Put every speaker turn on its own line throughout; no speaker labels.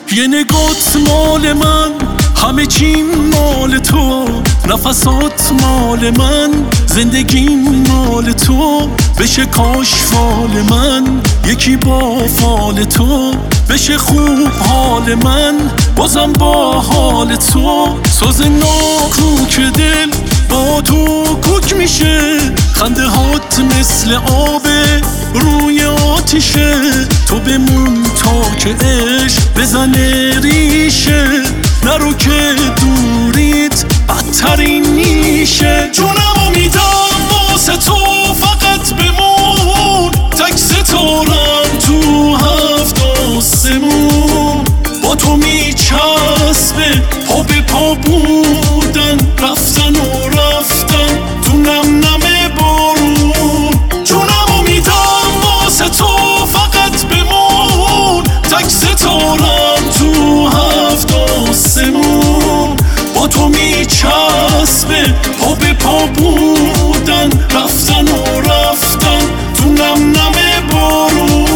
یه نگات مال من، همه چیم مال تو، نفسات مال من، زندگیم مال تو. بشه کاش فال من یکی با فال تو، بشه خوب حال من بازم با حال تو. ساز ناکوک دل با تو کوک میشه، خنده هات مثل آبه روی آتیشه. تو بمون تا که عشق بزنه ریشه، نرو که دوریت بدترین میشه. جونمو میدم واسه تو فقط بمون، تک ستارم تو هفت آسمون. با تو میچسبه پا به پا بودن، رفتن و رفتن تو نم نم بارون. جونمو میدم واسه تو فقط بمون، تک ستارم تو هفت آسمون. با تو میچسبه پا به پا بودن، رفتن و رفتن تو نم نم بارون.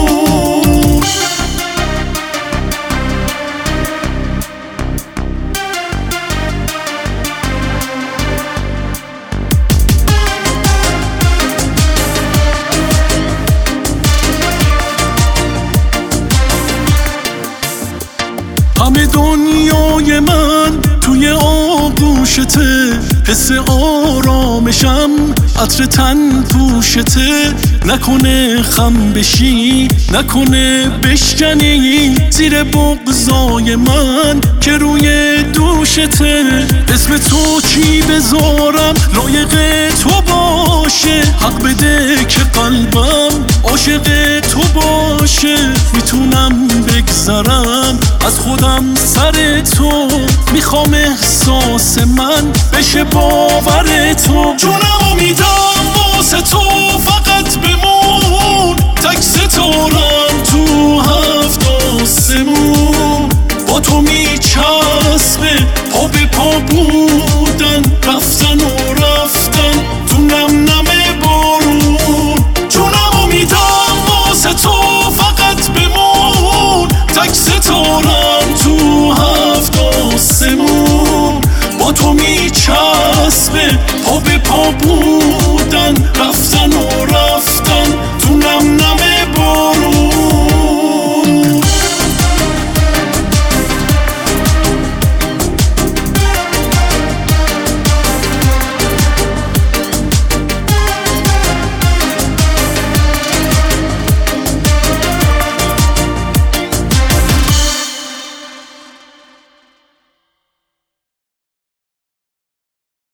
همه دنیای من توی آغوشته، حس آرامشم عطر تن پوشته. نکنه خم بشی، نکنه بشکنی زیر بغضای من که روی دوشته. اسم تو چی بذارم لایق تو باشه، حق بده که قلبم عاشق تو باشه. میتونم بگذرم از خودم سر تو، میخوام احساس من بشه باور تو. جونمو میدم واسه تو فقط بمون،